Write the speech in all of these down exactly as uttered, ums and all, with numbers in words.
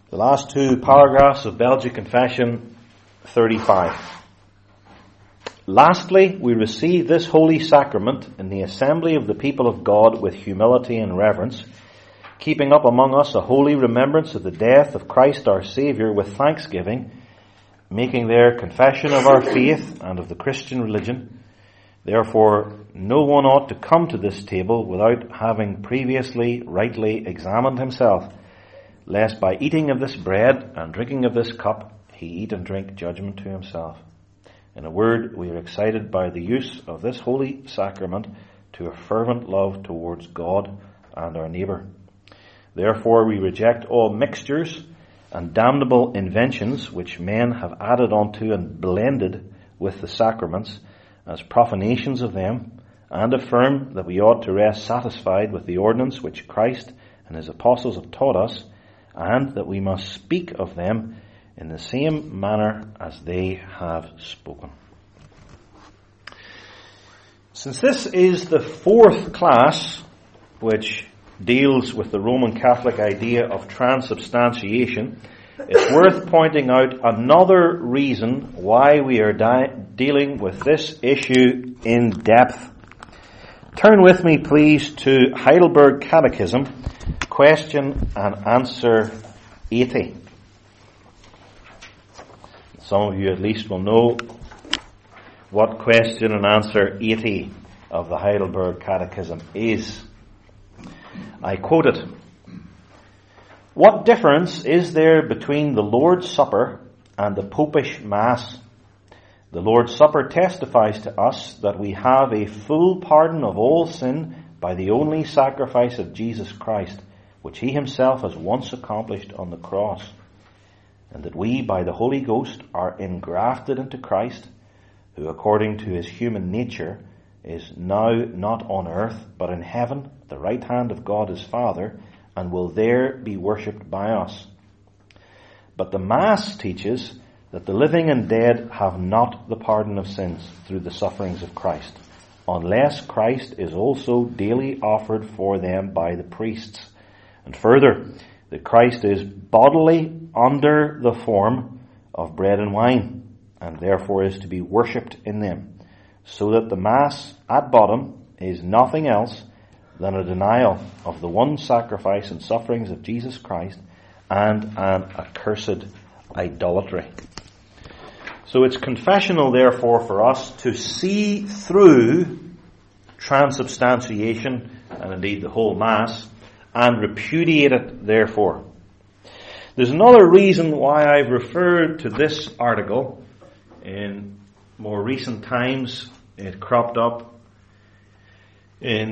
The last two paragraphs of Belgic Confession thirty-five. Lastly, we receive this holy sacrament in the assembly of the people of God with humility and reverence, keeping up among us a holy remembrance of the death of Christ our Saviour with thanksgiving, making their confession of our faith and of the Christian religion. Therefore, no one ought to come to this table without having previously rightly examined himself, lest by eating of this bread and drinking of this cup, he eat and drink judgment to himself. In a word, we are excited by the use of this holy sacrament to a fervent love towards God and our neighbour. Therefore, we reject all mixtures and damnable inventions which men have added onto and blended with the sacraments as profanations of them, and affirm that we ought to rest satisfied with the ordinance which Christ and his apostles have taught us, and that we must speak of them in the same manner as they have spoken. Since this is the fourth class which deals with the Roman Catholic idea of transubstantiation, it's worth pointing out another reason why we are di- dealing with this issue in depth. Turn with me, please, to Heidelberg Catechism, question and answer eighty. Some of you at least will know what question and answer eighty of the Heidelberg Catechism is. I quote it. What difference is there between the Lord's Supper and the Popish Mass? The Lord's Supper testifies to us that we have a full pardon of all sin by the only sacrifice of Jesus Christ, which he himself has once accomplished on the cross, and that we, by the Holy Ghost, are engrafted into Christ, who, according to his human nature, is now not on earth, but in heaven, at the right hand of God his Father, and will there be worshipped by us. But the Mass teaches that the living and dead have not the pardon of sins through the sufferings of Christ, unless Christ is also daily offered for them by the priests. And further, that Christ is bodily under the form of bread and wine, and therefore is to be worshipped in them, so that the Mass at bottom is nothing else than a denial of the one sacrifice and sufferings of Jesus Christ and an accursed idolatry. So it's confessional, therefore, for us to see through transubstantiation, and indeed the whole Mass, and repudiate it, therefore. There's another reason why I've referred to this article. In more recent times, it cropped up in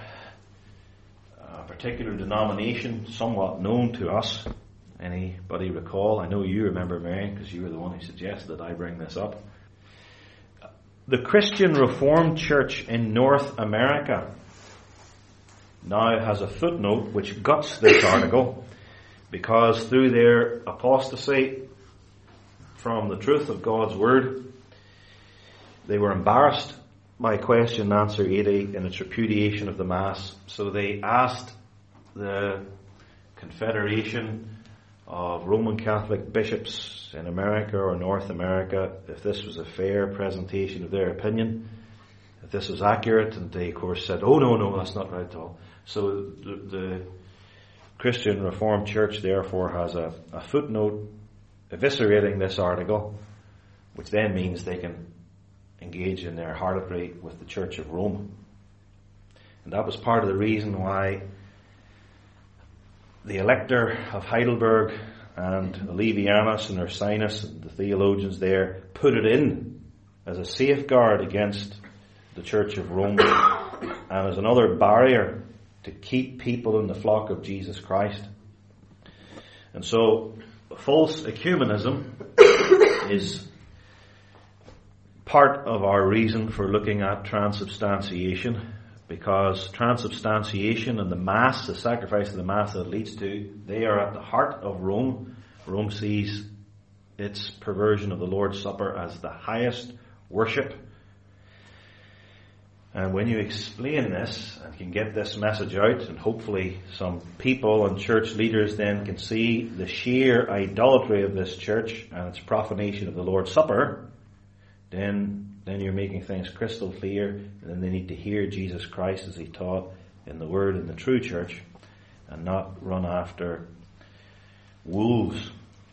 a particular denomination, somewhat known to us. Anybody recall? I know you remember, Mary, because you were the one who suggested that I bring this up. The Christian Reformed Church in North America now has a footnote which guts this article, because through their apostasy from the truth of God's Word, they were embarrassed by question and answer eighty in its repudiation of the Mass. So they asked the Confederation of Roman Catholic Bishops in America or North America if this was a fair presentation of their opinion, if this was accurate, and they of course said, oh no, no, that's not right at all. So the, the Christian Reformed Church therefore has a, a footnote eviscerating this article, which then means they can engage in their harlotry with the Church of Rome. And that was part of the reason why the Elector of Heidelberg and Olevianus and Ursinus, and the theologians there, put it in as a safeguard against the Church of Rome and as another barrier to keep people in the flock of Jesus Christ. And so false ecumenism is part of our reason for looking at transubstantiation, because transubstantiation and the Mass, the sacrifice of the Mass that it leads to, they are at the heart of Rome. Rome sees its perversion of the Lord's Supper as the highest worship. And when you explain this and can get this message out, and hopefully some people and church leaders then can see the sheer idolatry of this church and its profanation of the Lord's Supper, then then you're making things crystal clear, and then they need to hear Jesus Christ as he taught in the Word in the true church, and not run after wolves.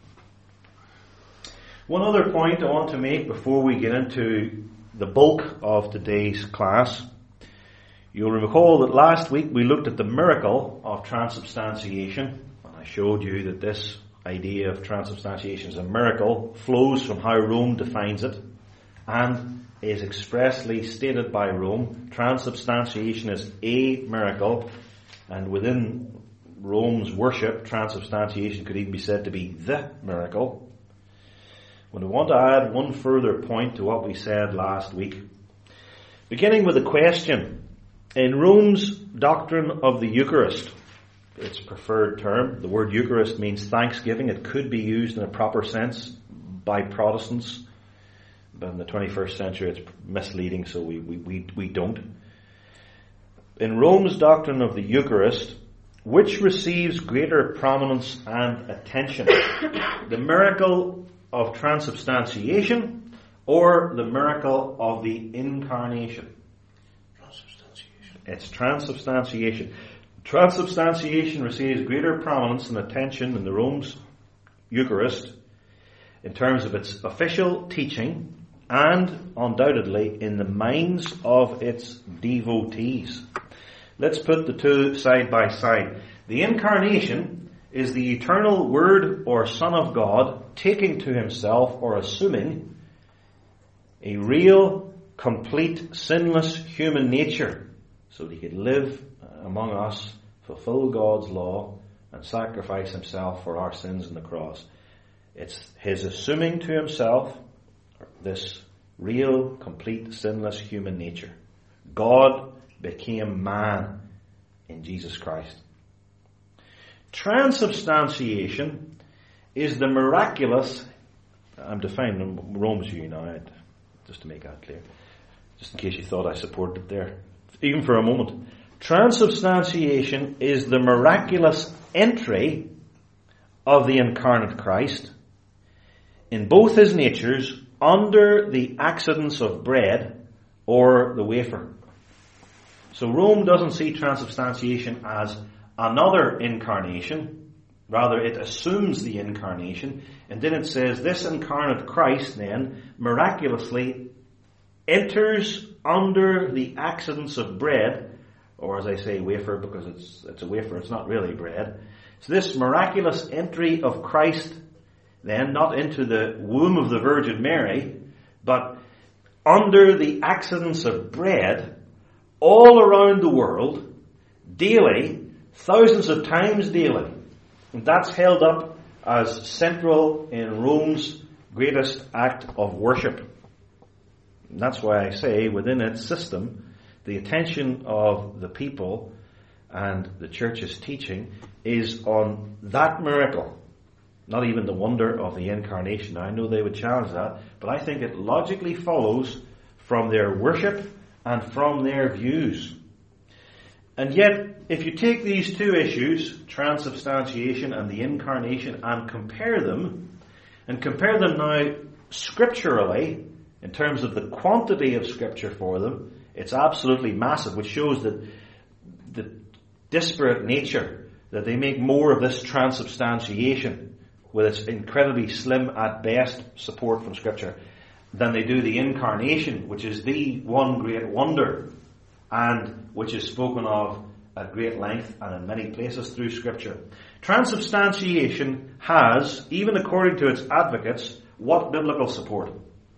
One other point I want to make before we get into the bulk of today's class. You'll recall that last week we looked at the miracle of transubstantiation, and I showed you that this idea of transubstantiation as a miracle flows from how Rome defines it and is expressly stated by Rome. Transubstantiation is a miracle, and within Rome's worship, transubstantiation could even be said to be the miracle. When we want to add one further point to what we said last week, beginning with a question. In Rome's doctrine of the Eucharist, its preferred term, the word Eucharist means thanksgiving. It could be used in a proper sense by Protestants, but in the twenty-first century it's misleading, so we, we, we, we don't. In Rome's doctrine of the Eucharist, which receives greater prominence and attention? The miracle of transubstantiation or the miracle of the incarnation? Transubstantiation. It's transubstantiation. Transubstantiation receives greater prominence and attention in the Rome's Eucharist in terms of its official teaching and undoubtedly in the minds of its devotees. Let's put the two side by side. The incarnation is the eternal Word or Son of God taking to himself or assuming a real, complete, sinless human nature so that he could live among us, fulfill God's law, and sacrifice himself for our sins on the cross. It's his assuming to himself this real, complete, sinless human nature. God became man in Jesus Christ. Transubstantiation is the miraculous, I'm defining Rome's view now, just to make that clear, just in case you thought I supported it there, even for a moment. Transubstantiation is the miraculous entry of the incarnate Christ in both his natures under the accidents of bread or the wafer. So Rome doesn't see transubstantiation as another incarnation. Rather, it assumes the incarnation, and then it says this incarnate Christ then miraculously enters under the accidents of bread, or as I say wafer because it's it's a wafer, it's not really bread. So this miraculous entry of Christ then, not into the womb of the Virgin Mary, but under the accidents of bread all around the world, daily, thousands of times daily. And that's held up as central in Rome's greatest act of worship. And that's why I say within its system, the attention of the people and the church's teaching is on that miracle. Not even the wonder of the incarnation. I know they would challenge that, but I think it logically follows from their worship and from their views. And yet, if you take these two issues, transubstantiation and the incarnation, and compare them, and compare them now scripturally, in terms of the quantity of scripture for them, it's absolutely massive, which shows that the disparate nature, that they make more of this transubstantiation, with its incredibly slim at best support from scripture, than they do the incarnation, which is the one great wonder, and which is spoken of at great length and in many places through scripture. Transubstantiation has, even according to its advocates, what biblical support?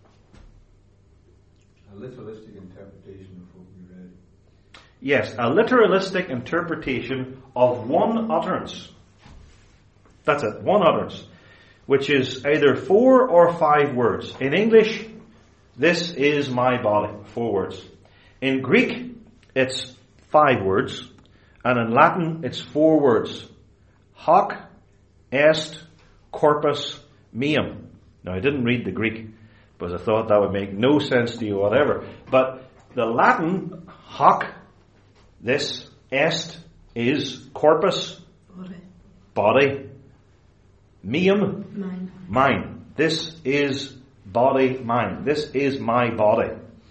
A literalistic interpretation of what we read. Yes, a literalistic interpretation of one utterance. That's it, one utterance, which is either four or five words. In English, this is my body, four words. In Greek, it's five words, and in Latin, it's four words. Hoc est corpus meum. Now, I didn't read the Greek, because I thought that would make no sense to you whatever. But The Latin hoc, this, est, is corpus, Body. body, meum, Mine. mine. This is body, mine. This is my body.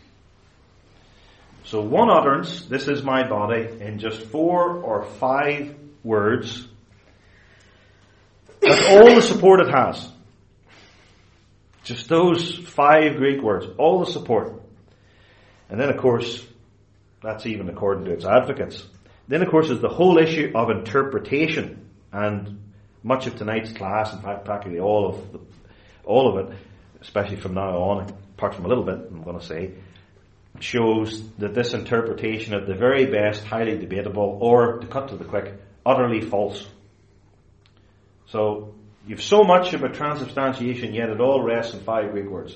So one utterance, this is my body, in just four or five words. That's all the support it has. Just those five Greek words, all the support. And then of course, that's even according to its advocates. Then of course is the whole issue of interpretation, and much of tonight's class, in fact practically all of the, all of it, especially from now on, apart from a little bit I'm going to say, shows that this interpretation at the very best highly debatable, or to cut to the quick, utterly false. So you've so much about transubstantiation, yet it all rests in five Greek words.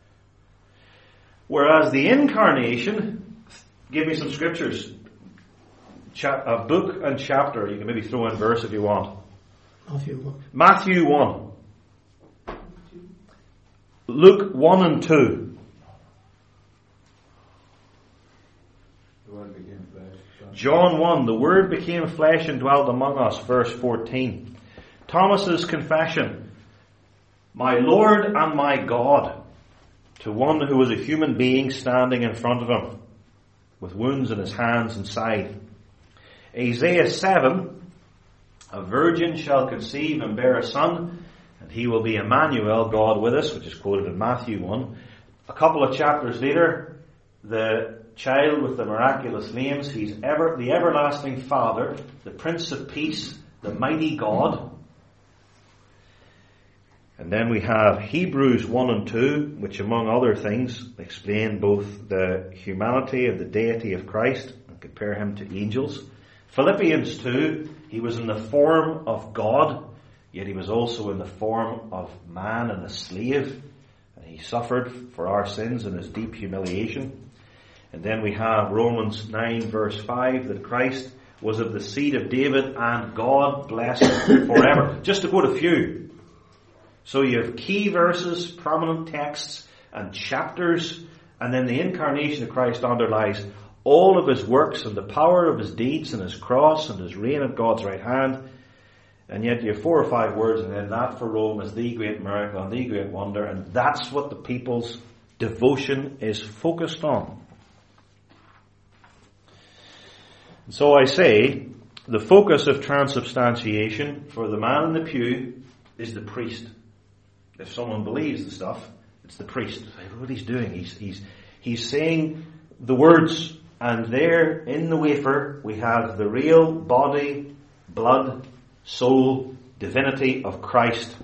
Whereas the incarnation, give me some scriptures, Cha- a book and chapter. You can maybe throw in verse if you want. Matthew one. Matthew one. Luke one and two. The Word became flesh. John one. The Word became flesh and dwelt among us. Verse fourteen. Thomas's confession. My Lord and my God. To one who was a human being standing in front of him, with wounds in his hands and side. Isaiah seven. A virgin shall conceive and bear a son, and he will be Emmanuel, God with us, which is quoted in Matthew one. A couple of chapters later, the child with the miraculous names, he's ever the everlasting Father, the Prince of Peace, the mighty God. And then we have Hebrews one and two, which among other things explain both the humanity and the deity of Christ and compare him to angels. Philippians two, he was in the form of God, yet he was also in the form of man and a slave. And he suffered for our sins in his deep humiliation. And then we have Romans nine verse five, that Christ was of the seed of David and God blessed forever. Just to quote a few. So you have key verses, prominent texts and chapters, and then the incarnation of Christ underlies all of his works and the power of his deeds and his cross and his reign at God's right hand. And yet you have four or five words, and then that for Rome is the great miracle and the great wonder, and that's what the people's devotion is focused on. And so I say, the focus of transubstantiation for the man in the pew is the priest. If someone believes the stuff, it's the priest. What he's doing, he's he's he's saying the words, and there in the wafer we have the real body, blood, soul, divinity of Christ.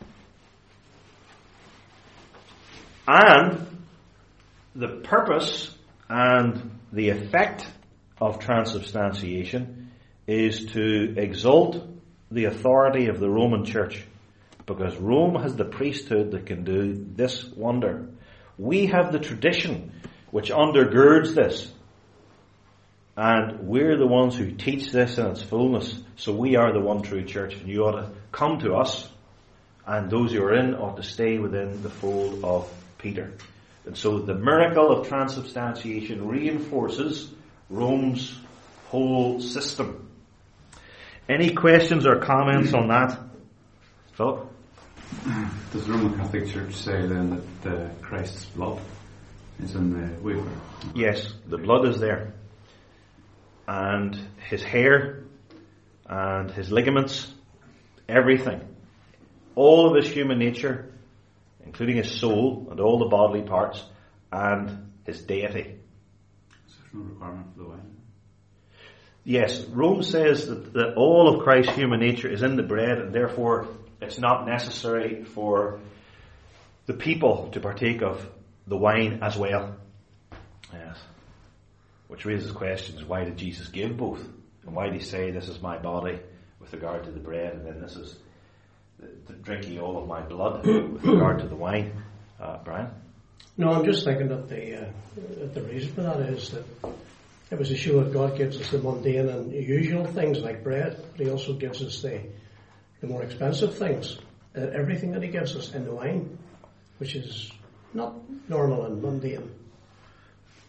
And the purpose and the effect of transubstantiation is to exalt the authority of the Roman Church, because Rome has the priesthood that can do this wonder. We have the tradition which undergirds this, and we're the ones who teach this in its fullness. So we are the one true church, and you ought to come to us, and those who are in ought to stay within the fold of Peter. And so the miracle of transubstantiation reinforces Rome's whole system. Any questions or comments on that? Philip? Does the Roman Catholic Church say then that uh, Christ's blood is in the wafer? Yes, the blood is there. And his hair and his ligaments, everything. All of his human nature, including his soul and all the bodily parts, and his deity. So there's no requirement for the wine? Yes, Rome says that, that all of Christ's human nature is in the bread, and therefore it's not necessary for the people to partake of the wine as well. Yes. Which raises questions. Why did Jesus give both? And why did he say, this is my body with regard to the bread, and then this is the, the drinking all of my blood with regard to the wine? Uh, Brian? No, I'm just thinking that the uh, that the reason for that is that it was to show that God gives us the mundane and usual things like bread, but he also gives us the the more expensive things, uh, everything that he gives us in the wine, which is not normal and mundane.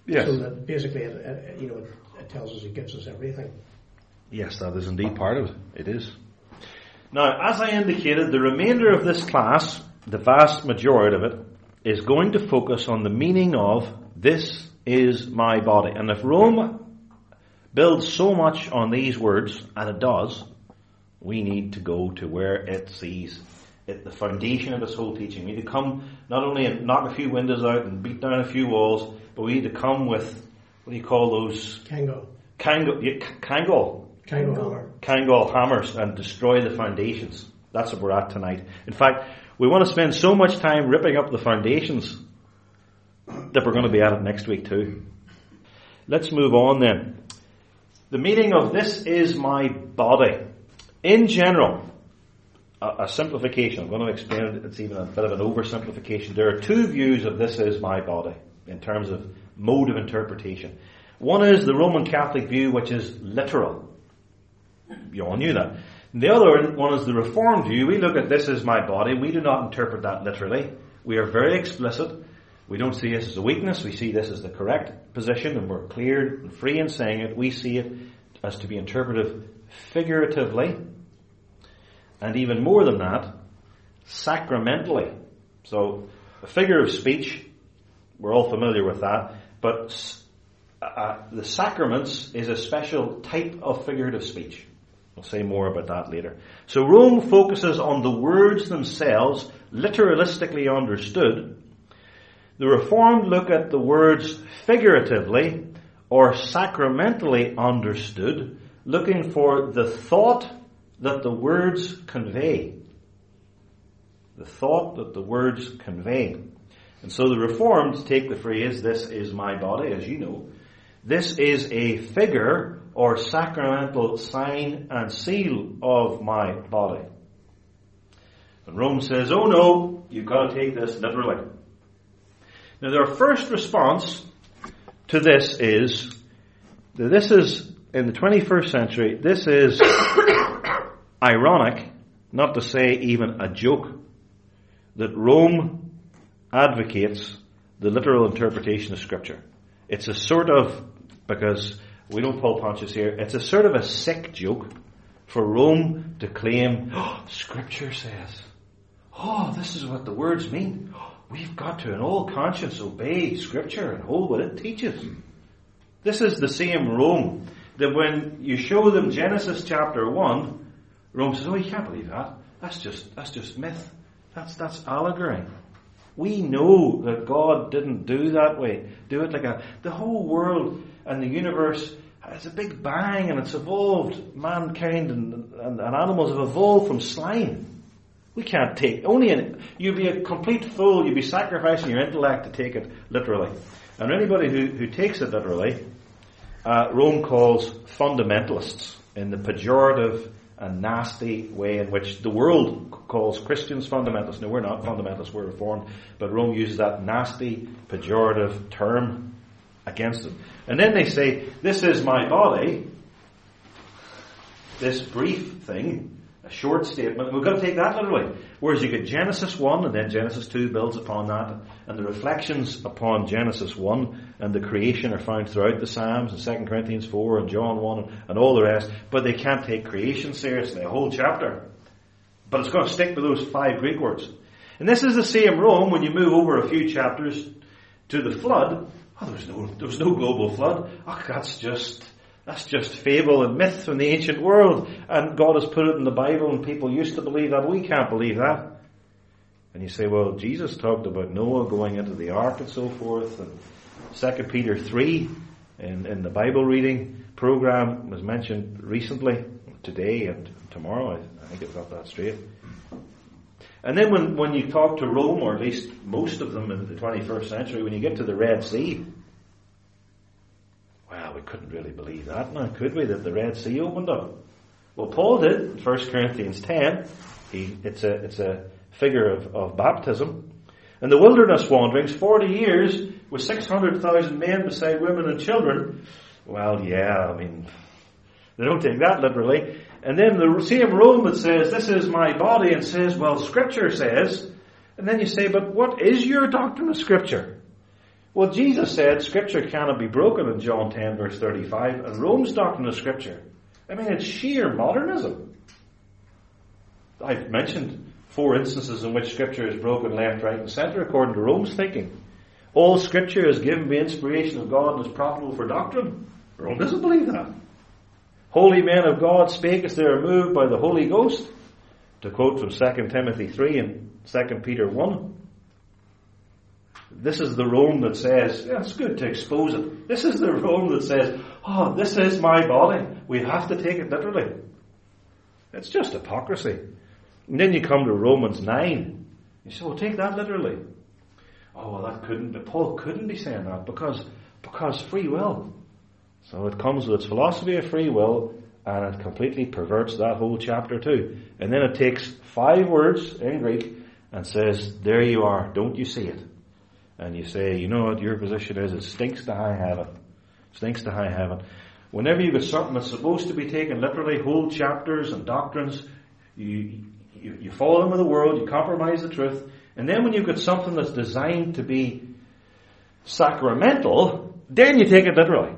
Yes. So that basically, it, it, you know, it, it tells us, it gives us everything. Yes, that is indeed part of it. It is. Now, as I indicated, the remainder of this class, the vast majority of it, is going to focus on the meaning of "this is my body." And if Rome builds so much on these words, and it does, we need to go to where it sees it, the foundation of its whole teaching. We need to come not only and knock a few windows out and beat down a few walls, but we need to come with, what do you call those? Kango. Kango. Yeah, Kango. Kango hammer. Kango hammers and destroy the foundations. That's what we're at tonight. In fact, we want to spend so much time ripping up the foundations that we're going to be at it next week too. Let's move on then. The meaning of "this is my body." In general, a, a simplification. I'm going to explain it. It's even a bit of an oversimplification. There are two views of "this is my body" in terms of mode of interpretation. One is the Roman Catholic view, which is literal. You all knew that. The other one is the Reformed view. We look at "this is my body." We do not interpret that literally. We are very explicit. We don't see this as a weakness. We see this as the correct position, and we're clear and free in saying it. We see it as to be interpreted figuratively, and even more than that, sacramentally. So, a figure of speech, we're all familiar with that, but uh, the sacraments is a special type of figurative speech. We'll say more about that later. So Rome focuses on the words themselves, literalistically understood. The Reformed look at the words figuratively or sacramentally understood, looking for the thought that the words convey. The thought that the words convey. And so the Reformed take the phrase, "this is my body," as you know. This is a figure or sacramental sign and seal of my body. And Rome says, oh no, you've got to take this literally. Now their first response to this is, that this is, in the twenty-first century, this is ironic, not to say even a joke, that Rome advocates the literal interpretation of Scripture. It's a sort of, because we don't pull punches here, it's a sort of a sick joke for Rome to claim, oh, Scripture says, oh, this is what the words mean. We've got to in all conscience obey Scripture and hold what it teaches. This is the same Rome that when you show them Genesis chapter one, Rome says, oh, you can't believe that. That's just that's just myth. That's that's allegory. We know that God didn't do that way. Do it like a... The whole world and the universe has a big bang and it's evolved. Mankind and, and, and animals have evolved from slime. We can't take... Only in... You'd be a complete fool. You'd be sacrificing your intellect to take it literally. And anybody who, who takes it literally, uh, Rome calls fundamentalists in the pejorative and nasty way in which the world calls Christians fundamentalists. No, we're not fundamentalists, we're Reformed. But Rome uses that nasty, pejorative term against them. And then they say, this is my body. This brief thing, a short statement, we've got to take that literally. Whereas you get Genesis one, and then Genesis two builds upon that. And the reflections upon Genesis one and the creation are found throughout the Psalms, and Second Corinthians four, and John one, and all the rest. But they can't take creation seriously, a whole chapter. But it's going to stick with those five Greek words. And this is the same Rome when you move over a few chapters to the flood. Oh, there was no, there was no global flood. Oh, that's just, that's just fable and myth from the ancient world. And God has put it in the Bible and people used to believe that. We can't believe that. And you say, well, Jesus talked about Noah going into the ark and so forth. And Second Peter three in, in the Bible reading program was mentioned recently, today and tomorrow. I, I think I've got that straight. And then when, when you talk to Rome, or at least most of them in the twenty-first century, when you get to the Red Sea, well, we couldn't really believe that now, could we, that the Red Sea opened up? Well, Paul did in First Corinthians ten. He, it's a it's a figure of, of baptism. And the wilderness wanderings, forty years, with six hundred thousand men beside women and children. Well, yeah, I mean, they don't take that literally. And then the same Rome that says, this is my body, and says, well, Scripture says. And then you say, but what is your doctrine of Scripture? Well, Jesus said Scripture cannot be broken in John ten verse thirty-five, and Rome's doctrine of Scripture, I mean, it's sheer modernism. I've mentioned four instances in which Scripture is broken left, right and centre according to Rome's thinking. All Scripture is given by inspiration of God and is profitable for doctrine. Rome doesn't believe that. Holy men of God spake as they are moved by the Holy Ghost, to quote from Second Timothy three and Second Peter one. This is the Rome that says, yeah, it's good to expose it. This is the Rome that says, oh, this is my body. We have to take it literally. It's just hypocrisy. And then you come to Romans nine. You say, well, take that literally. Oh, well, that couldn't be, Paul couldn't be saying that because, because free will. So it comes with its philosophy of free will, and it completely perverts that whole chapter too. And then it takes five words in Greek and says, there you are, don't you see it? And you say, you know what your position is? It stinks to high heaven. Stinks to high heaven. Whenever you get something that's supposed to be taken literally, whole chapters and doctrines, you, you, you fall in with the world, you compromise the truth. And then when you've got something that's designed to be sacramental, then you take it literally.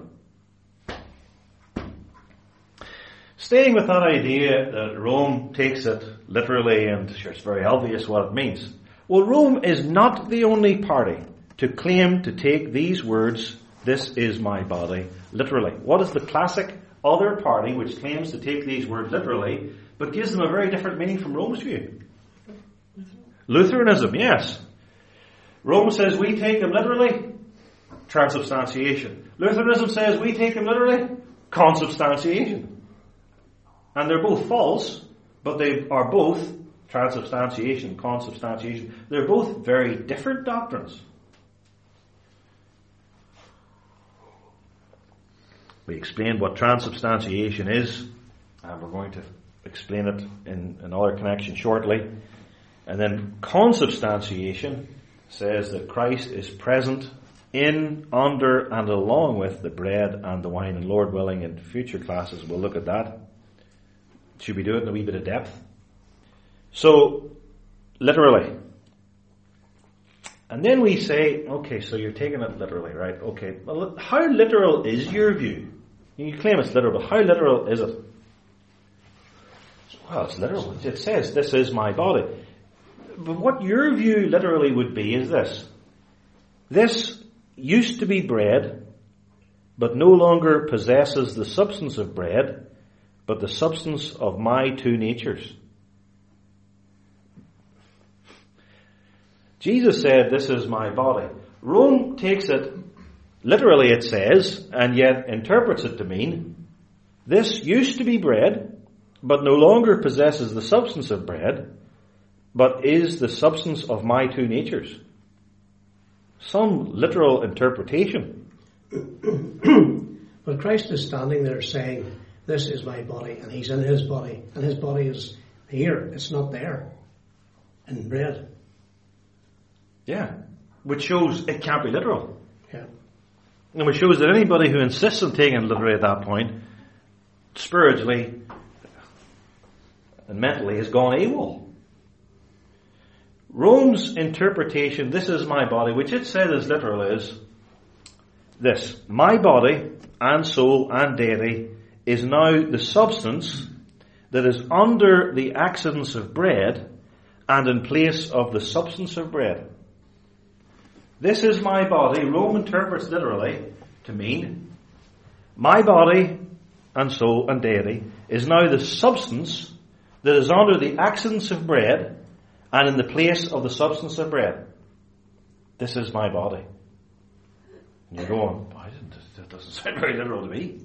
Staying with that idea that Rome takes it literally, and sure, it's very obvious what it means. Well, Rome is not the only party to claim to take these words, this is my body, literally. What is the classic other party which claims to take these words literally, but gives them a very different meaning from Rome's view? Lutheranism, yes. Rome says we take them literally, transubstantiation. Lutheranism says we take them literally, consubstantiation. And they're both false, but they are both transubstantiation, consubstantiation. They're both very different doctrines. We explained what transubstantiation is, and we're going to explain it in another connection shortly. And then consubstantiation says that Christ is present in, under, and along with the bread and the wine. And Lord willing, in future classes we'll look at that. Should we do it in a wee bit of depth? So, literally. And then we say, okay, so you're taking it literally, right? Okay, well, how literal is your view? You claim it's literal, but how literal is it? Well, it's literal. It says, this is my body. But what your view literally would be is this. This used to be bread, but no longer possesses the substance of bread, but the substance of my two natures. Jesus said, this is my body. Rome takes it, literally it says, and yet interprets it to mean, this used to be bread, but no longer possesses the substance of bread, but is the substance of my two natures. Some literal interpretation. But Christ is standing there saying, this is my body, and he's in his body, and his body is here, it's not there, in bread. Yeah, which shows it can't be literal. Yeah. And which shows that anybody who insists on taking it literally at that point, spiritually and mentally has gone AWOL. Rome's interpretation, this is my body, which it said is literal, is this. My body and soul and deity is now the substance that is under the accidents of bread and in place of the substance of bread. This is my body, Rome interprets literally to mean my body and soul and deity is now the substance that is under the accidents of bread and in the place of the substance of bread. This is my body. And you're going, I didn't, that doesn't sound very literal to me.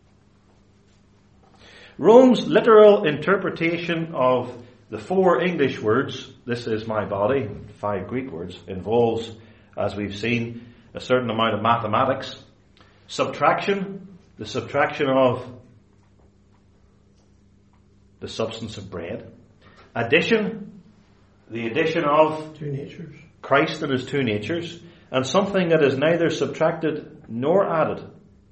Rome's literal interpretation of the four English words, this is my body, five Greek words, involves, as we've seen, a certain amount of mathematics. Subtraction, the subtraction of the substance of bread. Addition, the addition of two natures. Christ and his two natures. And something that is neither subtracted nor added.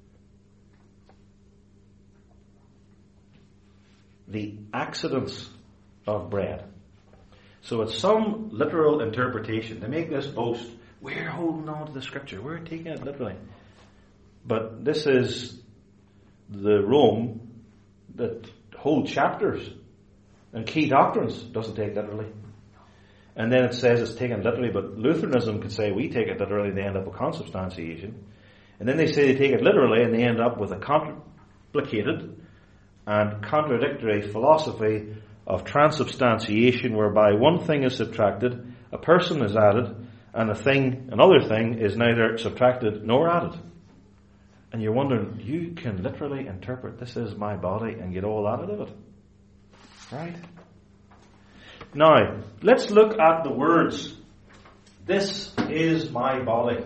The accidents of bread. So it's some literal interpretation. They make this boast. we're holding on to the scripture. We're taking it literally. But this is the Rome that whole chapters and key doctrines doesn't take literally. And then it says it's taken literally, but Lutheranism could say we take it literally, they end up with consubstantiation. And then they say they take it literally and they end up with a complicated and contradictory philosophy of transubstantiation, whereby one thing is subtracted, a person is added, and a thing, another thing, is neither subtracted nor added. And you're wondering, you can literally interpret this is my body and get all out of it. Right? Now, let's look at the words. This is my body.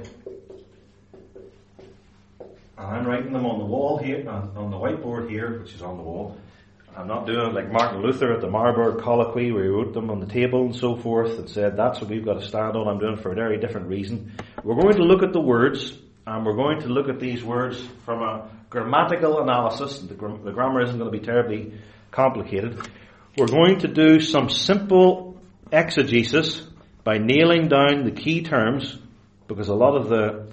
And I'm writing them on the wall here, on the whiteboard here, which is on the wall. I'm not doing it like Martin Luther at the Marburg Colloquy, where he wrote them on the table and so forth and said that's what we've got to stand on. I'm doing it for a very different reason. We're going to look at the words, and we're going to look at these words from a grammatical analysis. The, gra- the grammar isn't going to be terribly complicated. We're going to do some simple exegesis by nailing down the key terms, because a lot of the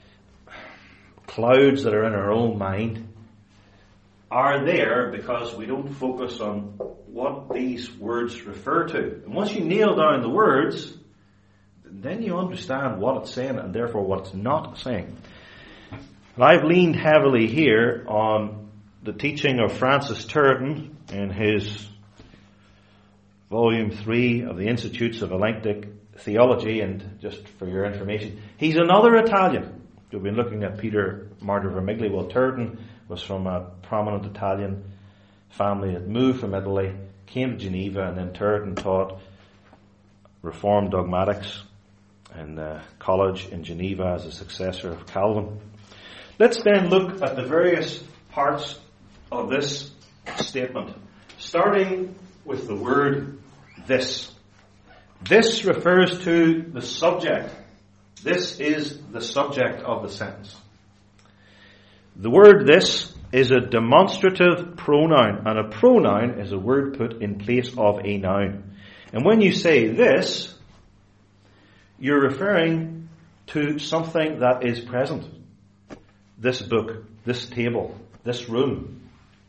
clouds that are in our own mind are there because we don't focus on what these words refer to. And once you nail down the words, then you understand what it's saying and therefore what it's not saying. And I've leaned heavily here on the teaching of Francis Turretin in his volume three of the Institutes of Eclectic Theology, and just for your information, he's another Italian. We've been looking at Peter Martyr Vermigli. Well, Turretin was from a prominent Italian family that moved from Italy, came to Geneva, and then Turretin taught Reformed dogmatics in the college in Geneva as a successor of Calvin. Let's then look at the various parts of this statement, starting with the word this. This refers to the subject. This is the subject of the sentence. The word this is a demonstrative pronoun, and a pronoun is a word put in place of a noun. And when you say this, you're referring to something that is present. This book, this table, this room.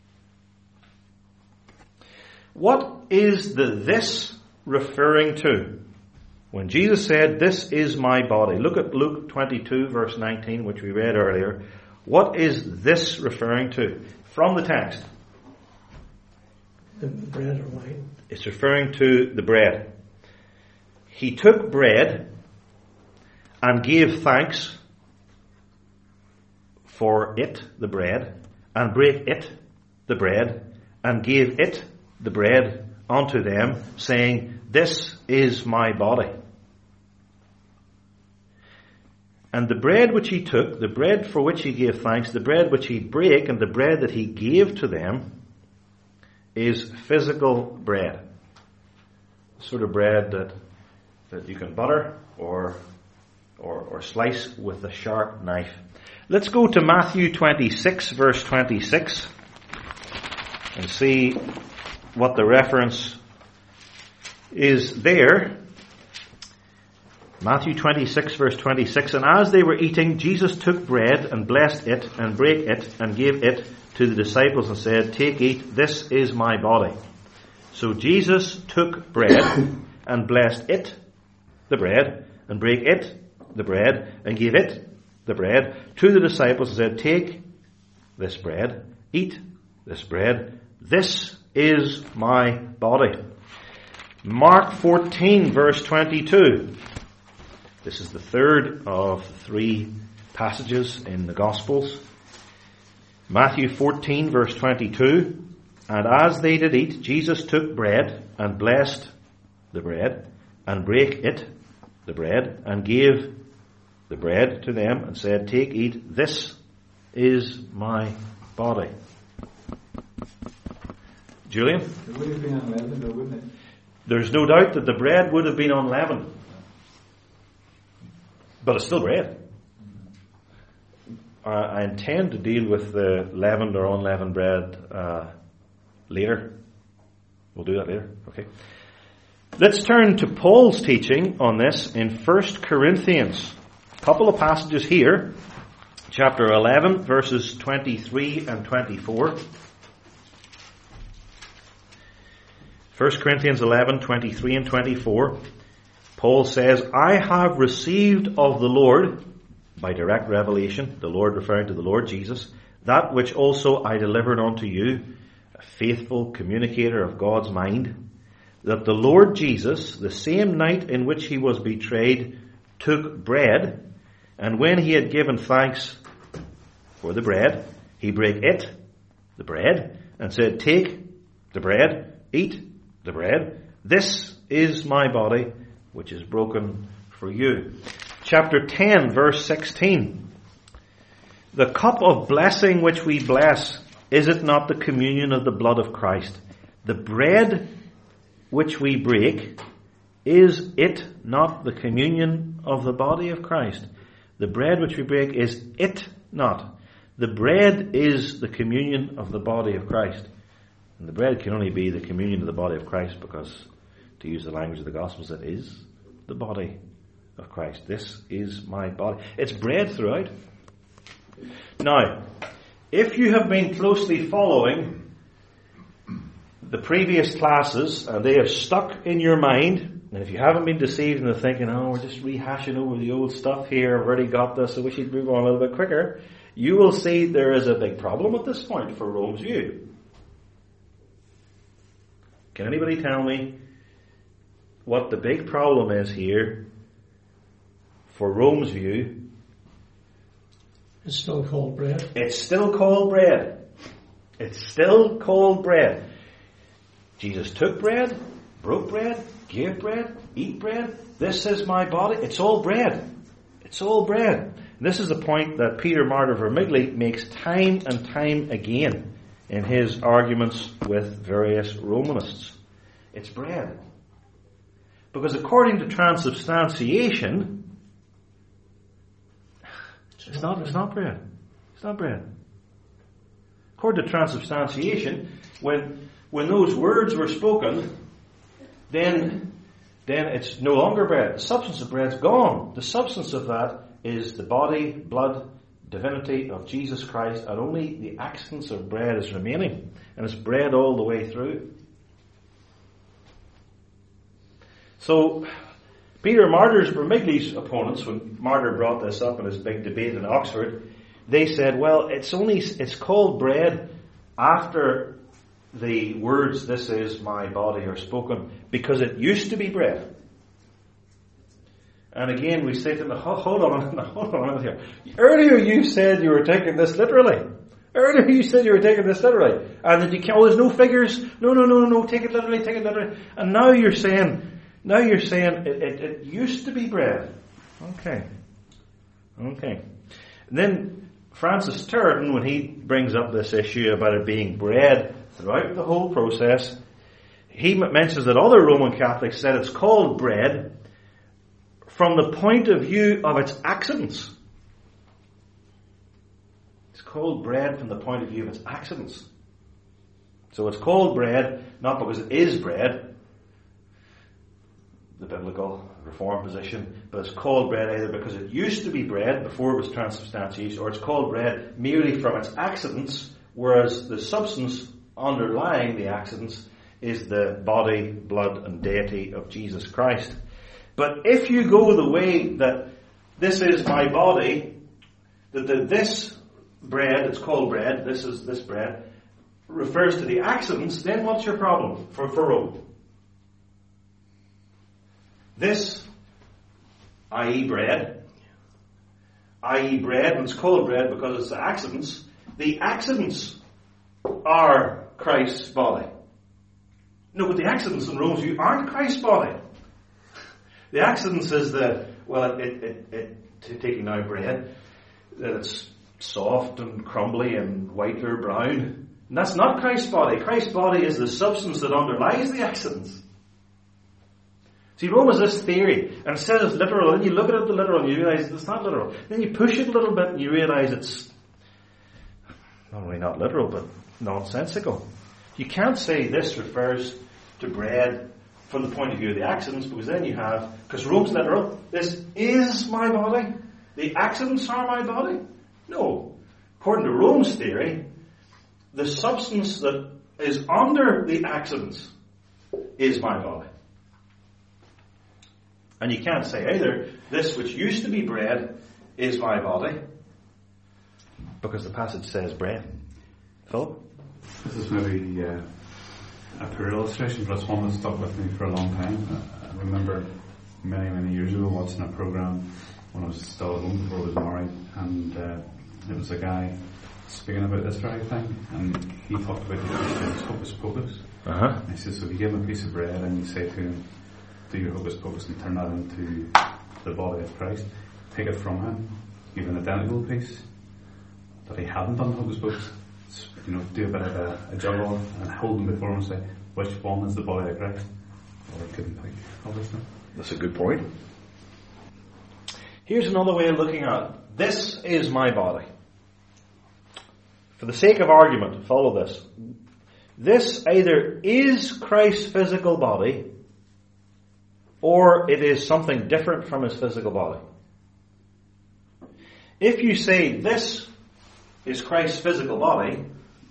What is the this referring to? When Jesus said, this is my body. Look at Luke twenty-two verse nineteen, which we read earlier. What is this referring to? From the text. The bread or wine. It's referring to the bread. He took bread and gave thanks for it, the bread, and brake it, the bread, and gave it, the bread, unto them, saying, this is my body. And the bread which he took, the bread for which he gave thanks, the bread which he brake, and the bread that he gave to them, is physical bread. The sort of bread that, that you can butter or, or, or slice with a sharp knife. Let's go to Matthew twenty-six, verse twenty-six, and see what the reference is there. Matthew twenty-six, verse twenty-six, and as they were eating, Jesus took bread and blessed it and brake it and gave it to the disciples and said, take, eat, this is my body. So Jesus took bread and blessed it, the bread, and brake it, the bread, and gave it, the bread, to the disciples and said, take this bread, eat this bread, this is my body. Mark fourteen, verse twenty-two. This is the third of the three passages in the Gospels. Matthew fourteen, verse twenty-two. And as they did eat, Jesus took bread and blessed the bread and brake it, the bread, and gave the bread to them and said, take, eat, this is my body. Julian? It would have been unleavened, though, wouldn't it? There's no doubt that the bread would have been unleavened. But it's still bread. Uh, I intend to deal with the leavened or unleavened bread uh, later. We'll do that later. Okay. Let's turn to Paul's teaching on this in First Corinthians couple of passages here. Chapter eleven, verses twenty-three and twenty-four. First Corinthians eleven, twenty-three and twenty-four. Paul says, I have received of the Lord, by direct revelation, the Lord referring to the Lord Jesus, that which also I delivered unto you, a faithful communicator of God's mind, that the Lord Jesus, the same night in which he was betrayed, took bread, and when he had given thanks for the bread, he brake it, the bread, and said, take the bread, eat the bread. This is my body, which is broken for you. Chapter ten, verse sixteen. The cup of blessing which we bless, is it not the communion of the blood of Christ? The bread which we break, is it not the communion of the body of Christ? The bread which we break, is it not? The bread is the communion of the body of Christ. And the bread can only be the communion of the body of Christ because, to use the language of the Gospels, it is the body of Christ. This is my body. It's bread throughout. Now, if you have been closely following the previous classes and they have stuck in your mind, and if you haven't been deceived into thinking, oh, we're just rehashing over the old stuff here, I've already got this, I wish you'd move on a little bit quicker, you will see there is a big problem at this point for Rome's view. Can anybody tell me what the big problem is here for Rome's view? It's still called bread. It's still called bread. It's still called bread. Jesus took bread, broke bread, gave bread, eat bread. This is my body. It's all bread. It's all bread. And this is the point that Peter Martyr Vermigli makes time and time again in his arguments with various Romanists. It's bread. Because according to transubstantiation, it's not, it's not bread. It's not bread. According to transubstantiation, when when those words were spoken, then then it's no longer bread. The substance of bread's gone. The substance of that is the body, blood, divinity of Jesus Christ, and only the accents of bread is remaining. And it's bread all the way through. So, Peter Martyr's Vermigli's opponents, when Martyr brought this up in his big debate in Oxford, they said, well, it's only, it's called bread after the words, this is my body, are spoken, because it used to be bread. And again, we say to them, hold on, hold on a minute here. Earlier you said you were taking this literally. Earlier you said you were taking this literally. And that you can't, oh, there's no figures. No, no, no, no, no, take it literally, take it literally. And now you're saying, now you're saying it, it, it used to be bread. Okay. Okay. And then Francis Turretin, when he brings up this issue about it being bread throughout the whole process, he mentions that other Roman Catholics said it's called bread from the point of view of its accidents. It's called bread from the point of view of its accidents. So it's called bread not because it is bread, the biblical reform position, but it's called bread either because it used to be bread before it was transubstantiation, or it's called bread merely from its accidents, whereas the substance underlying the accidents is the body, blood, and deity of Jesus Christ. But if you go the way that this is my body, that the, this bread, it's called bread, this is this bread, refers to the accidents, then what's your problem for, for Rome? This, that is bread, that is bread, and it's called bread because it's the accidents, the accidents are Christ's body. No, but the accidents in Rome's view aren't Christ's body. The accidents is the, well, it, it, it, it taking now bread, that it's soft and crumbly and white or brown. And that's not Christ's body. Christ's body is the substance that underlies the accidents. See, Rome has this theory, and it says it's literal, and then you look at it the literal and you realise it's not literal. Then you push it a little bit and you realise it's not only not literal, but nonsensical. You can't say this refers to bread from the point of view of the accidents, because then you have, because Rome's literal, this is my body. The accidents are my body? No. According to Rome's theory, the substance that is under the accidents is my body. And you can't say either, this which used to be bread is my body, because the passage says bread. Philip? This is maybe uh, a poor illustration, but it's one that stuck with me for a long time. I remember many, many years ago watching a programme when I was still at home before I was married, and uh, it was a guy speaking about this very thing, and he talked about the Christian's hocus pocus. Uh-huh. And he says, so if you give him a piece of bread and you say to him, do your hocus pocus and turn that into the body of Christ, take it from him, give an identical piece that he hadn't done hocus pocus, you know, do a bit of a, a juggle and hold them before him and say, which one is the body of Christ? Well, I couldn't think, obviously. That's a good point. Here's another way of looking at it. This is my body. For the sake of argument, follow this. This either is Christ's physical body, or it is something different from his physical body. If you say this is Christ's physical body,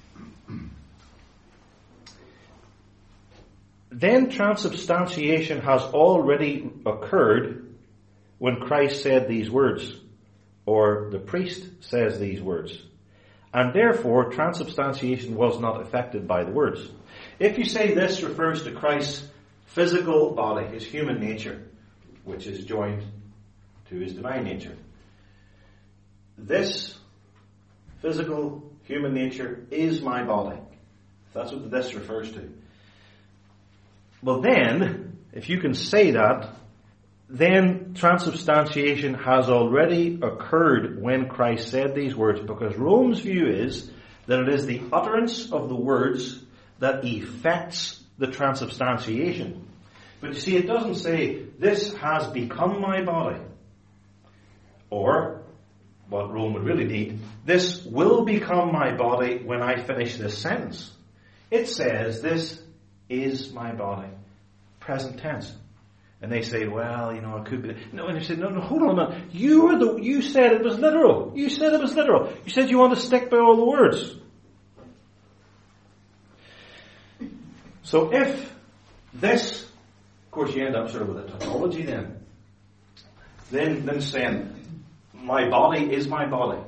then transubstantiation has already occurred when Christ said these words, or the priest says these words. And therefore, transubstantiation was not affected by the words. If you say this refers to Christ's physical body, his human nature, which is joined to his divine nature, this physical human nature is my body. That's what this refers to. Well then, if you can say that, then transubstantiation has already occurred when Christ said these words, because Rome's view is that it is the utterance of the words that effects the transubstantiation. But you see, it doesn't say, this has become my body. Or, what Rome would really need, this will become my body when I finish this sentence. It says, this is my body. Present tense. And they say, well, you know, it could be... No, and they say, no, no, hold on. No. You were the, you said it was literal. You said it was literal. You said you want to stick by all the words. So if this, of course you end up sort of with a tautology then. Then, then saying, my body is my body.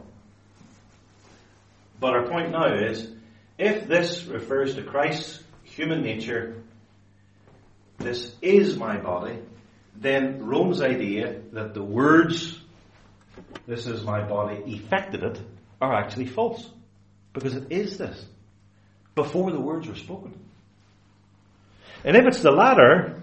But our point now is, if this refers to Christ's human nature, this is my body, then Rome's idea that the words, this is my body, effected it, are actually false. Because it is this. Before the words were spoken. And if it's the latter,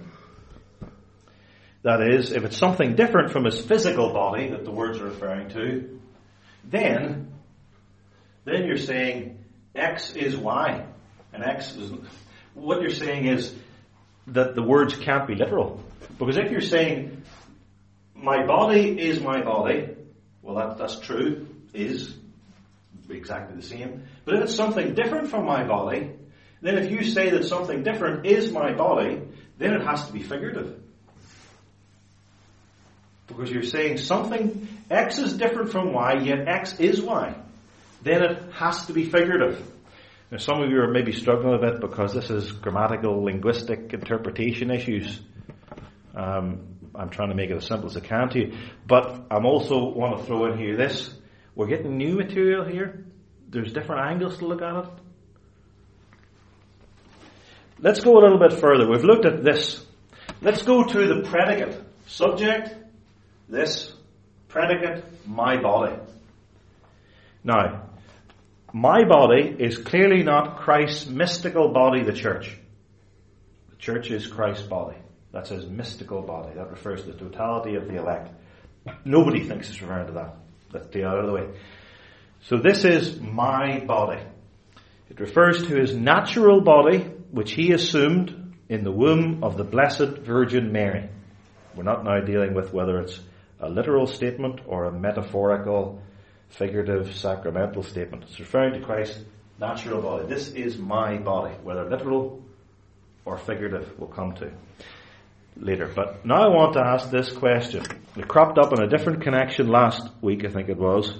that is, if it's something different from his physical body that the words are referring to, then, then you're saying X is Y. And X is, what you're saying is that the words can't be literal. Because if you're saying, my body is my body, well that, that's true, is exactly the same. But if it's something different from my body, then if you say that something different is my body, then it has to be figurative. Because you're saying something, X is different from Y, yet X is Y. Then it has to be figurative. Now some of you are maybe struggling a bit because this is grammatical, linguistic interpretation issues. Um, I'm trying to make it as simple as I can to you. But I'm also want to throw in here this. We're getting new material here. There's different angles to look at it. Let's go a little bit further. We've looked at this. Let's go to the predicate. Subject, this. Predicate, my body. Now, my body is clearly not Christ's mystical body, the church. The church is Christ's body. That's his mystical body. That refers to the totality of the elect. Nobody thinks it's referring to that. Let's get out of the way. So this is my body. It refers to his natural body, which he assumed in the womb of the Blessed Virgin Mary. We're not now dealing with whether it's a literal statement or a metaphorical, figurative, sacramental statement. It's referring to Christ's natural body. This is my body. Whether literal or figurative, we'll come to. later. But now I want to ask this question. It cropped up in a different connection last week, I think it was.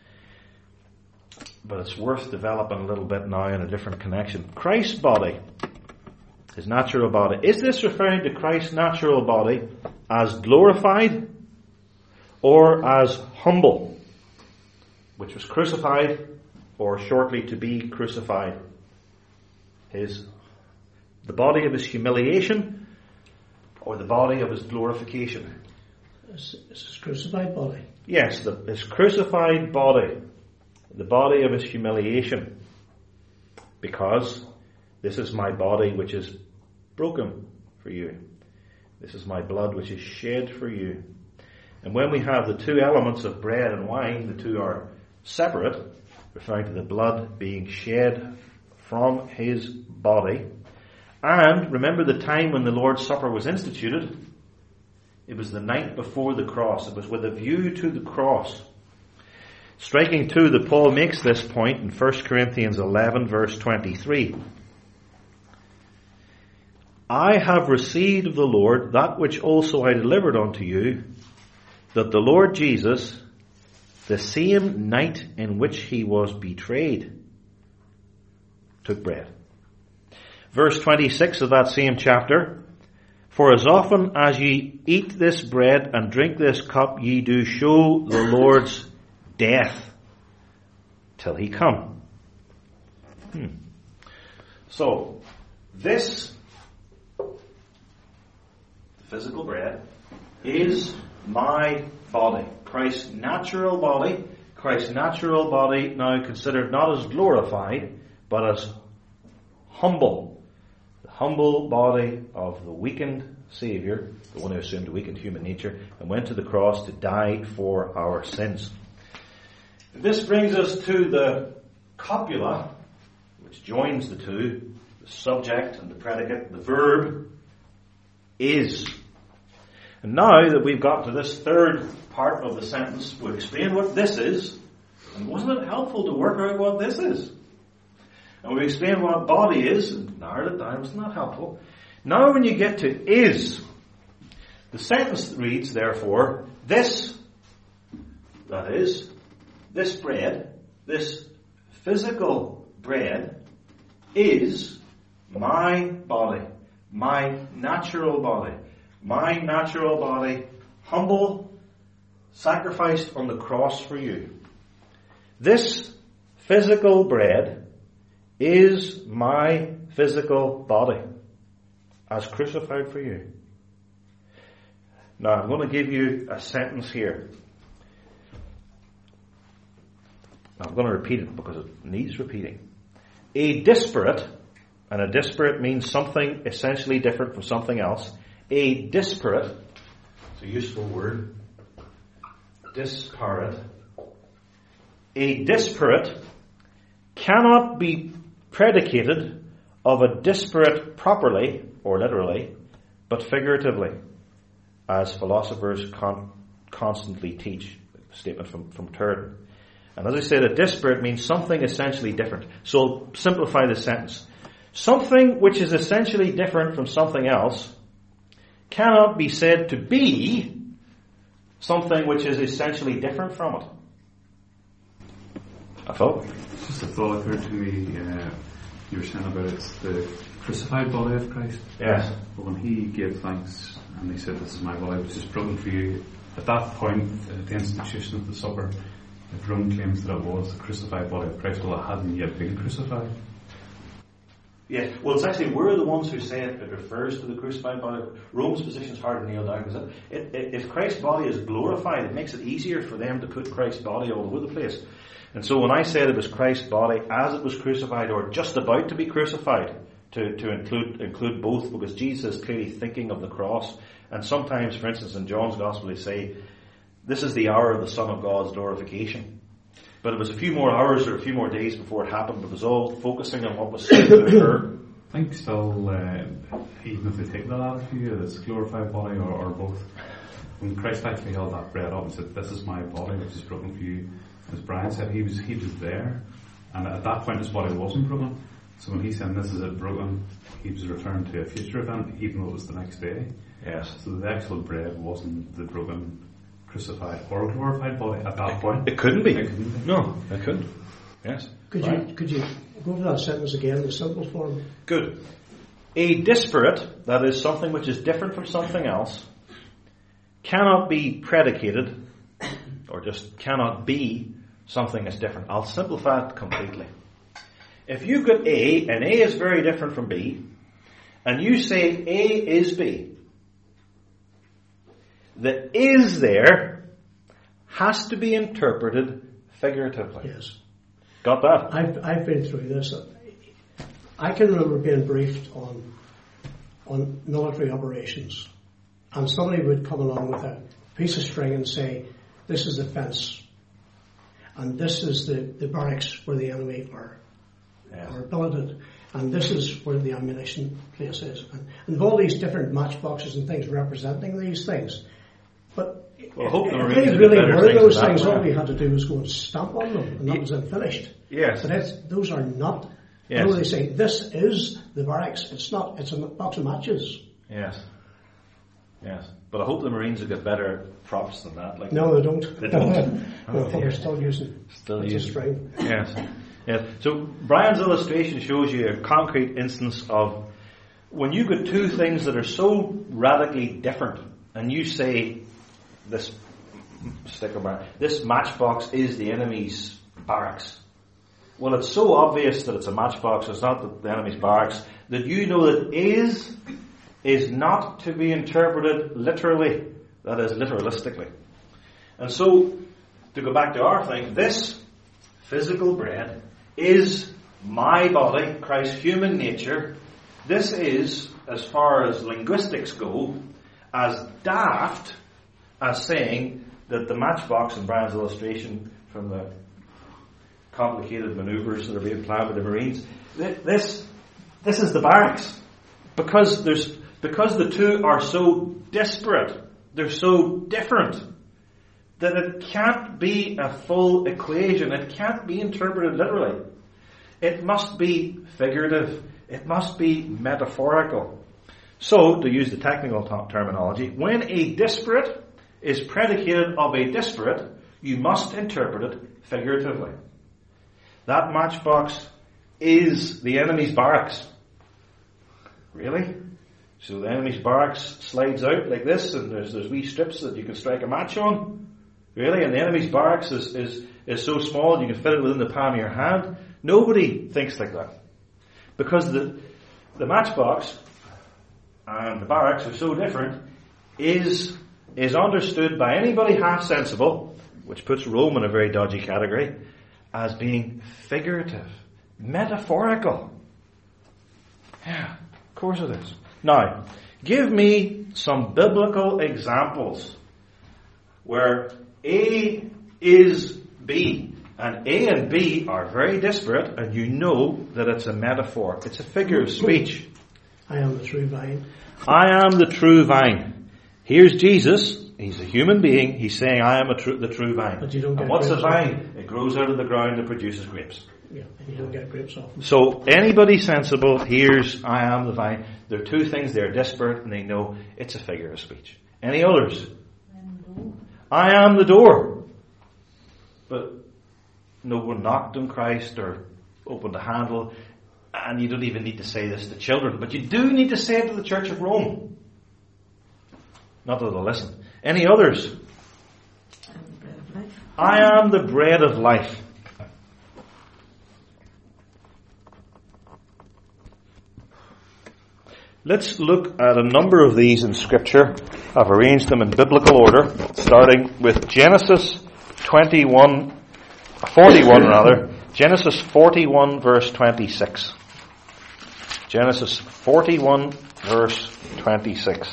But it's worth developing a little bit now in a different connection. Christ's body, his natural body. Is this referring to Christ's natural body as glorified or as humble, which was crucified or shortly to be crucified? His, the body of his humiliation or the body of his glorification? It's his crucified body. Yes, the, his crucified body, the body of his humiliation, because this is my body which is broken for you. This is my blood which is shed for you. And when we have the two elements of bread and wine, the two are separate, referring to the blood being shed from his body. And remember the time when the Lord's Supper was instituted. It was the night before the cross. It was with a view to the cross. Striking too that Paul makes this point in First Corinthians eleven verse twenty-three. I have received of the Lord that which also I delivered unto you, that the Lord Jesus, the same night in which he was betrayed, took bread. Verse twenty-six of that same chapter, for as often as ye eat this bread and drink this cup, ye do show the Lord's death till he come. Hmm. So, this physical bread is my body. Christ's natural body. Christ's natural body now considered not as glorified, but as humble. The humble body of the weakened Saviour, the one who assumed a weakened human nature, and went to the cross to die for our sins. This brings us to the copula, which joins the two, the subject and the predicate, the verb, is. And now that we've got to this third part of the sentence, we'll explain what this is. And wasn't it helpful to work out what this is? And we explained what body is, and narrowed it down. Wasn't that helpful? Now when you get to is, the sentence reads, therefore, this, that is, this bread, this physical bread, is my body, my natural body, my natural body, humble, sacrificed on the cross for you. This physical bread is my physical body as crucified for you. Now I'm going to give you a sentence here. I'm going to repeat it because it needs repeating. A disparate, and a disparate means something essentially different from something else. A disparate, it's a useful word, disparate. A disparate cannot be predicated of a disparate properly, or literally, but figuratively, as philosophers con- constantly teach. A statement from, from Turton. And as I said, a disparate means something essentially different. So simplify the sentence. Something which is essentially different from something else cannot be said to be something which is essentially different from it. I thought. Just a thought occurred to me. Uh, you were saying about it's the crucified body of Christ. Yes. But when he gave thanks and he said, "This is my body, which is broken for you," at that point, at the institution of the supper, if Rome claims that it was the crucified body of Christ, well, it hadn't yet been crucified. Yeah, well, it's actually, we're the ones who say it, it refers to the crucified body. Rome's position is hard to nail down, because it, it, if Christ's body is glorified, it makes it easier for them to put Christ's body all over the place. And so when I said it was Christ's body as it was crucified, or just about to be crucified, to, to include include both, because Jesus is clearly thinking of the cross. And sometimes, for instance, in John's Gospel, they say, this is the hour of the Son of God's glorification. But it was a few more hours or a few more days before it happened. It was all focusing on what was soon to occur. I think still, uh, even if they take that attitude, that it's a glorified body or, or both. When Christ actually held that bread up and said, "This is my body, which is broken for you," as Brian said, he was he was there, and at that point his body wasn't broken. So when he said, "This is it broken," he was referring to a future event, even though it was the next day. Yes. So the actual bread wasn't the broken, crucified, or glorified body at that point. It couldn't be. It couldn't be. No, it couldn't. Yes. Could Right. you could you go over that sentence again in simple form? Good. A disparate, that is something which is different from something else, cannot be predicated, or just cannot be something that's different. I'll simplify it completely. If you've got A, and A is very different from B, and you say A is B, the is there has to be interpreted figuratively. Yes. Got that? I've I've been through this. I can remember being briefed on on military operations, and somebody would come along with a piece of string and say, "This is the fence, and this is the, the barracks where the enemy are Yes. are billeted, and this is where the ammunition place is," and, and all these different matchboxes and things representing these things. But Well, I hope the if Marines they do really better were things those than that, things, all right? we had to do was go and stamp on them, and that was it, finished. Yes. But it's, those are not. Yes. You know, they say this is the barracks. It's not. It's a box of matches. Yes. Yes. But I hope the Marines will get better props than that. Like No, they don't. They don't. No, Oh, they're dear. still using. Still it's a using. string. Yes. Yes. So Brian's illustration shows you a concrete instance of when you got two things that are so radically different, and you say this sticker bar, this matchbox is the enemy's barracks. Well, it's so obvious that it's a matchbox, it's not the enemy's barracks, that you know that is is not to be interpreted literally, that is, literalistically. And so, to go back to our thing, this physical bread is my body, Christ's human nature. This is, as far as linguistics go, as daft as saying that the matchbox in Brian's illustration from the complicated manoeuvres that are being planned by the Marines, this this is the barracks. Because there's because the two are so disparate, they're so different, that it can't be a full equation. It can't be interpreted literally. It must be figurative. It must be metaphorical. So, to use the technical t- terminology, when a disparate is predicated of a disparate, you must interpret it figuratively. That matchbox is the enemy's barracks. Really? So the enemy's barracks slides out like this, and there's there's wee strips that you can strike a match on. Really? And the enemy's barracks is, is, is so small you can fit it within the palm of your hand. Nobody thinks like that. Because the the matchbox and the barracks are so different, is is understood by anybody half sensible, which puts Rome in a very dodgy category, as being figurative, metaphorical. Yeah, of course it is. Now, give me some biblical examples where A is B, and A and B are very disparate, and you know that it's a metaphor. It's a figure of speech. I am the true vine. I am the true vine. Here's Jesus. He's a human being. He's saying, I am a tr- the true vine. But you don't and get what's a grapes off vine? It grows out of the ground and produces grapes. Yeah, and you don't get grapes off them. So anybody sensible hears, I am the vine. There are two things. They're disparate and they know it's a figure of speech. Any others? I am the door. But no one knocked on Christ or opened a handle. And you don't even need to say this to children. But you do need to say it to the Church of Rome. Not that they'll listen. Any others? I am the bread of life. Let's look at a number of these in Scripture. I've arranged them in biblical order, starting with Genesis twenty-one, forty-one rather. Genesis forty-one verse twenty-six. Genesis forty-one verse twenty-six.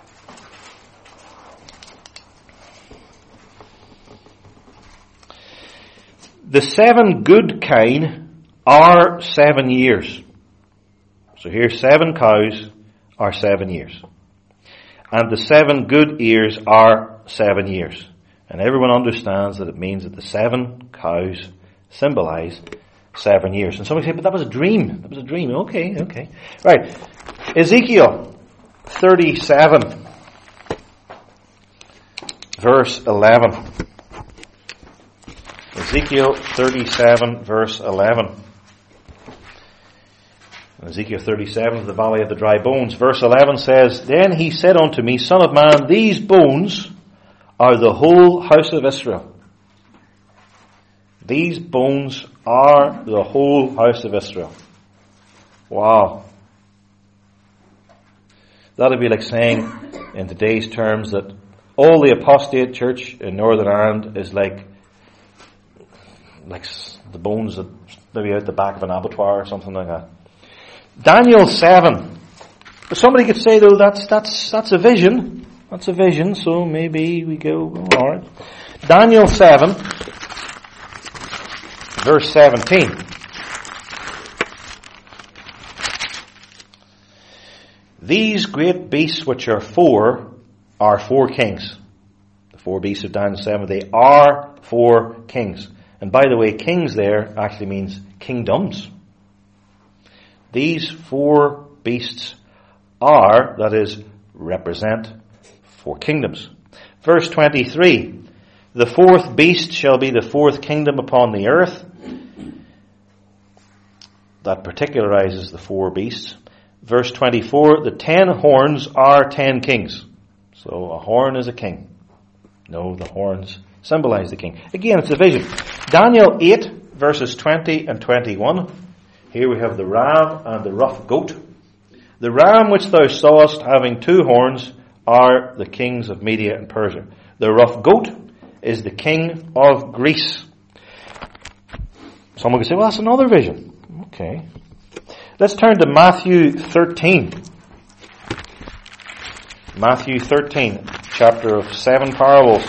The seven good kine are seven years. So here's seven cows are seven years. And the seven good ears are seven years. And everyone understands that it means that the seven cows symbolize seven years. And somebody say, but that was a dream. That was a dream. Okay, okay. Right. Ezekiel thirty-seven. verse eleven. Ezekiel thirty-seven, verse eleven. Ezekiel thirty-seven, the valley of the dry bones. Verse eleven says, Then he said unto me, Son of man, these bones are the whole house of Israel. These bones are the whole house of Israel. Wow. That would be like saying, in today's terms, that all the apostate church in Northern Ireland is like, like the bones that maybe out the back of an abattoir or something like that. Daniel seven. Somebody could say, though, that's that's that's a vision. That's a vision. So maybe we go, oh, all right. Daniel seven, verse seventeen. These great beasts which are four are four kings. The four beasts of Daniel seven, they are four kings. And by the way, kings there actually means kingdoms. These four beasts are, that is, represent four kingdoms. Verse twenty-three, the fourth beast shall be the fourth kingdom upon the earth. That particularizes the four beasts. Verse twenty-four, the ten horns are ten kings. So a horn is a king. No, the horns symbolize the king. Again, it's a vision. Daniel eight, verses twenty and twenty-one. Here we have the ram and the rough goat. The ram which thou sawest having two horns are the kings of Media and Persia. The rough goat is the king of Greece. Someone could say, well, that's another vision. Okay. Let's turn to Matthew thirteen. Matthew thirteen, chapter of seven parables.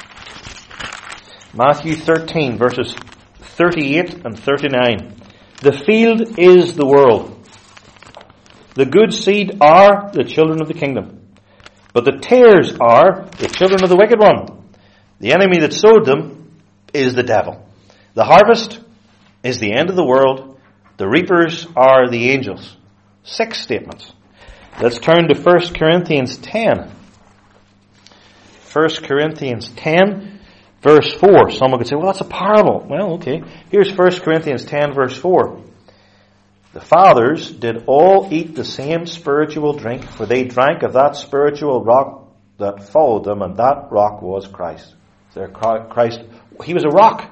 Matthew thirteen, verses thirty-eight and thirty-nine. The field is the world. The good seed are the children of the kingdom. But the tares are the children of the wicked one. The enemy that sowed them is the devil. The harvest is the end of the world. The reapers are the angels. Six statements. Let's turn to First Corinthians ten. First Corinthians ten, verse four. Someone could say, well, that's a parable. Well, okay. Here's First Corinthians ten, verse four. The fathers did all eat the same spiritual drink, for they drank of that spiritual rock that followed them, and that rock was Christ. There, Christ, he was a rock.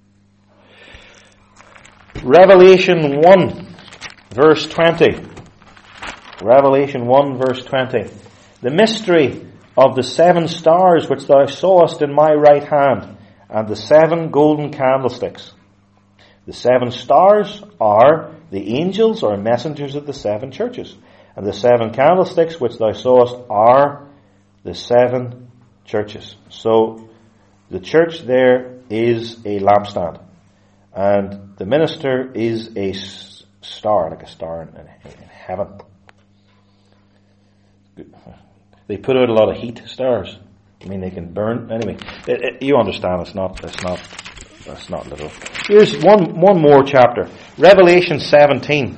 Revelation one, verse twenty. Revelation one, verse twenty. The mystery of the seven stars which thou sawest in my right hand, and the seven golden candlesticks. The seven stars are the angels or messengers of the seven churches. And the seven candlesticks which thou sawest are the seven churches. So the church there is a lampstand. And the minister is a star, like a star in, in heaven. They put out a lot of heat, stars. I mean, they can burn. Anyway, it, it, you understand. It's not. It's not. That's not literal. Here's one one more chapter. Revelation seventeen.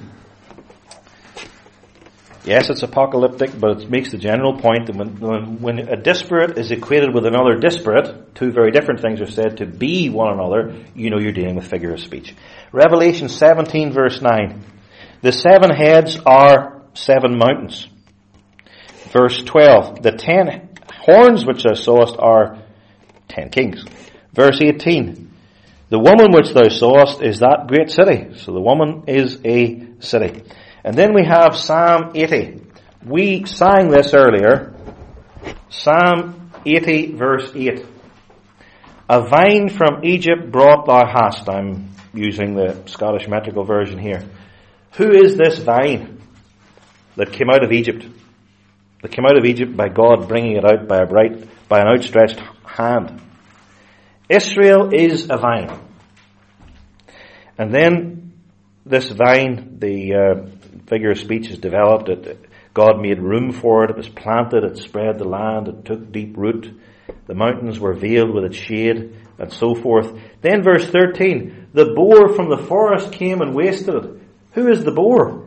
Yes, it's apocalyptic, but it makes the general point that when, when, when a disparate is equated with another disparate, two very different things are said to be one another, you know you're dealing with figure of speech. Revelation seventeen, verse nine. The seven heads are seven mountains. Verse twelve. The ten horns which thou sawest are ten kings. Verse eighteen. The woman which thou sawest is that great city. So the woman is a city. And then we have Psalm eighty. We sang this earlier. Psalm eighty, verse eight. A vine from Egypt brought thou hast. I'm using the Scottish metrical version here. Who is this vine that came out of Egypt? That came out of Egypt by God bringing it out by a bright, by an outstretched hand. Israel is a vine. And then this vine, the uh, figure of speech is developed. It, God made room for it. It was planted. It spread the land. It took deep root. The mountains were veiled with its shade, and so forth. Then verse thirteen, the boar from the forest came and wasted it. Who is the boar?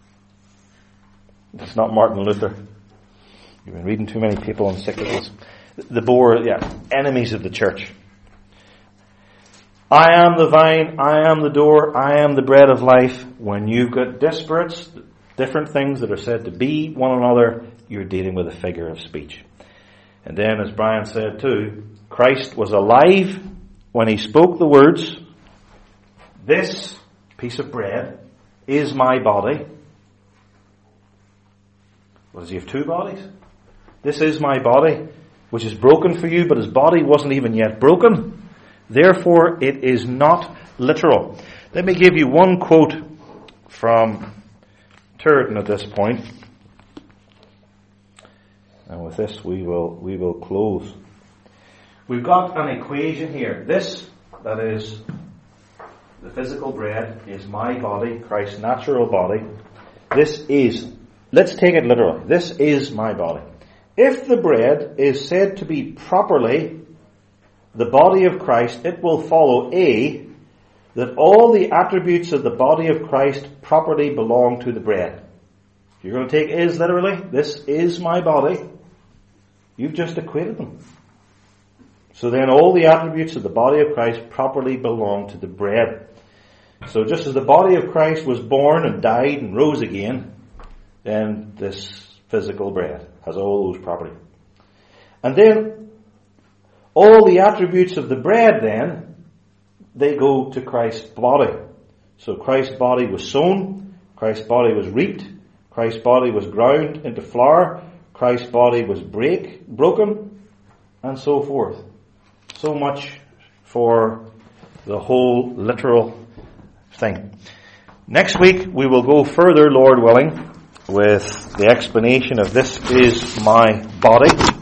It's not Martin Luther. You've been reading too many people on encyclicals. the boar, yeah, enemies of the church. I am the vine, I am the door, I am the bread of life. When you've got disparates, different things that are said to be one another, you're dealing with a figure of speech. And then, as Brian said too, Christ was alive when he spoke the words, this piece of bread is my body. Well, does he have two bodies? This is my body, which is broken for you, but his body wasn't even yet broken. Therefore, it is not literal. Let me give you one quote from Turretin at this point. And with this we will we will close. We've got an equation here. This, that is, the physical bread, is my body, Christ's natural body. This is, let's take it literally. This is my body. If the bread is said to be properly the body of Christ, it will follow, A, that all the attributes of the body of Christ properly belong to the bread. If you're going to take is literally, this is my body, you've just equated them. So then all the attributes of the body of Christ properly belong to the bread. So just as the body of Christ was born and died and rose again, then this physical bread has all those properties. And then all the attributes of the bread then, they go to Christ's body. So Christ's body was sown, Christ's body was reaped, Christ's body was ground into flour, Christ's body was break, broken, and so forth. So much for the whole literal thing. Next week we will go further, Lord willing, with the explanation of this is my body.